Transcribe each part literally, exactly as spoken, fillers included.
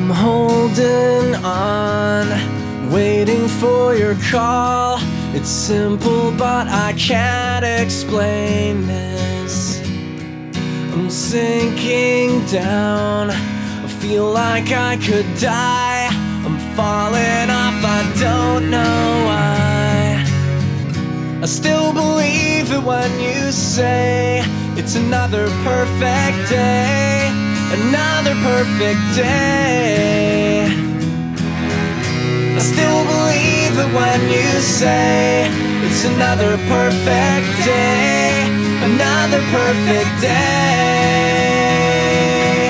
I'm holding on, waiting for your call. It's simple, but I can't explain this. I'm sinking down, I feel like I could die. I'm falling off, I don't know why. I still believe it when you say it's another perfect day, another perfect day. I still believe it when you say it's another perfect day, another perfect day.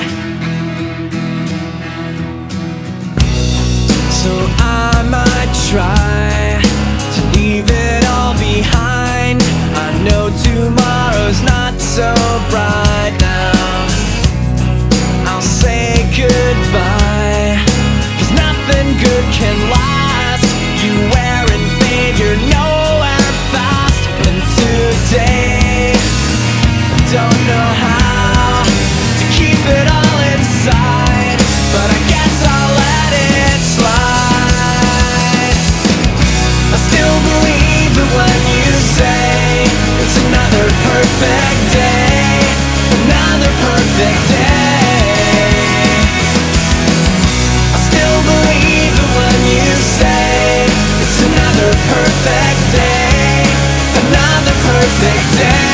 So I might try to leave it all behind. I know tomorrow's not so bright now. I'll say goodbye, 'cause nothing good can last. You wear and fade, you're nowhere fast. And today, I don't know how to keep it all inside, but I guess I'll let it slide. I still believe it when you say it's another perfect day, another perfect day. I still believe it when you say it's another perfect day, another perfect day.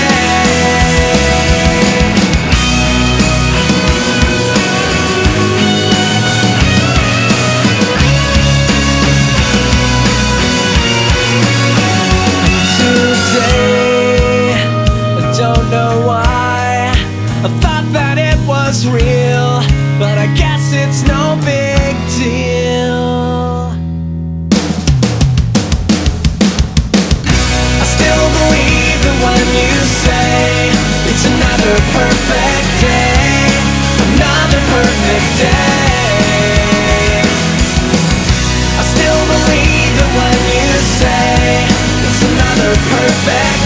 Don't know why I thought that it was real, but I guess it's no big deal. I still believe that when you say it's another perfect day, another perfect day. I still believe that when you say it's another perfect